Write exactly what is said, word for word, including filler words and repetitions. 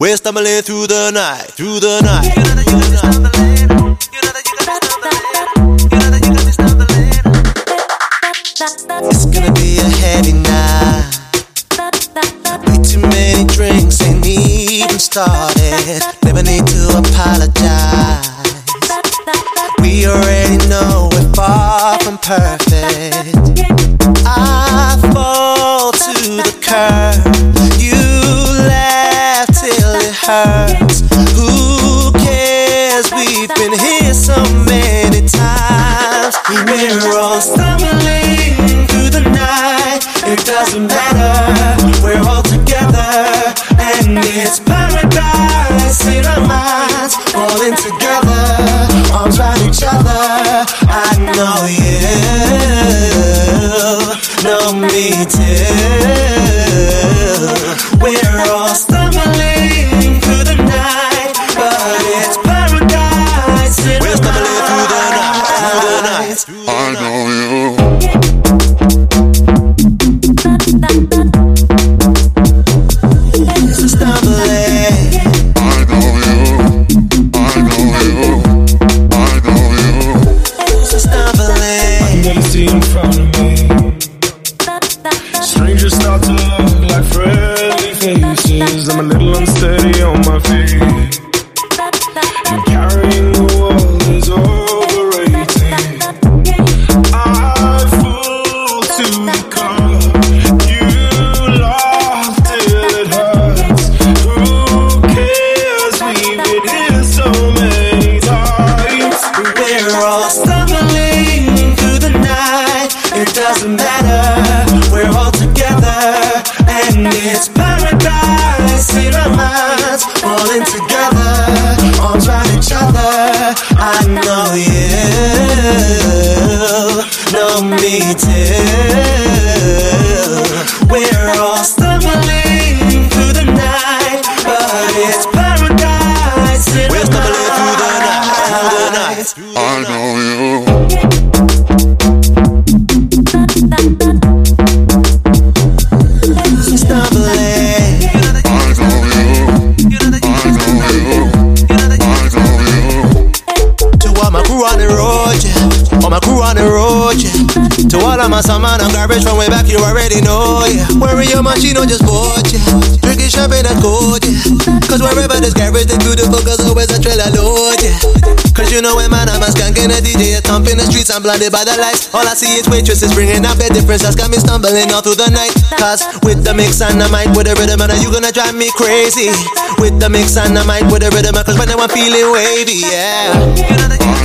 We're stumbling through the night, through the night. You know that you got me stumbling. You know that you got me stumbling. You know that you got me stumbling. It's gonna be a heavy night. Way too many drinks, ain't even started. Never need to apologize. We already know we're far from perfect. I fall to the curb. You laugh till it hurts. Who cares? We've been here so many times. We're all stumbling through the night. It doesn't matter. We're all together, and it's paradise in our minds. Falling together, arms around each other. I know you know me too. We're all stumbling through the night, but it's paradise in We're stumbling through the night, through the night. Through the I night. know you. It's a stumbling. I know you. I know you. I know you. It's a stumbling. I never see in front of me. Strangers start to look like friendly faces. I'm a little unsteady on my feet. And carrying the world is overrated. I fall to the cup. You laugh till it hurts. Who cares? We've been here so many times. We're all stumbling through the night. It doesn't matter. We're all together, and it's paradise in our minds. Falling together, arms around each other. I know you know me too. We're all stumbling through the night, but it's paradise in We're our minds. Through the night, through the night. Through the I know you. stumbling. I know you. I know you. I know you. To all my crew on the road, yeah. All my crew on the road, yeah. To all of my summer and garbage from way back, you already know, yeah. Worry your machine or just bought, yeah. Drinking champagne and cold, yeah. Cause wherever there's garbage, it's beautiful, cause always a trailer load, yeah. Cause you know when man, I'm a skanking a D J, a thump in the streets, I'm blinded by the lights. All I see is waitresses bringing up a difference, that's got me stumbling all through the night. Cause with the mix and the mic, with the rhythm, and you gonna drive me crazy. With the mix and the mic, with the rhythm, cause when I'm feeling wavy, yeah. You know that you